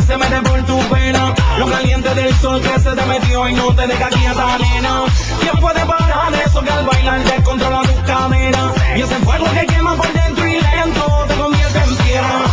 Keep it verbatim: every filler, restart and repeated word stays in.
se mete por tu pena. Lo caliente del sol que se te metió y no te deja quieta, nena. ¿Quién puede parar eso que al bailar descontrola tus caderas? Y ese fuego que quema por dentro y lento te convierte en piedra.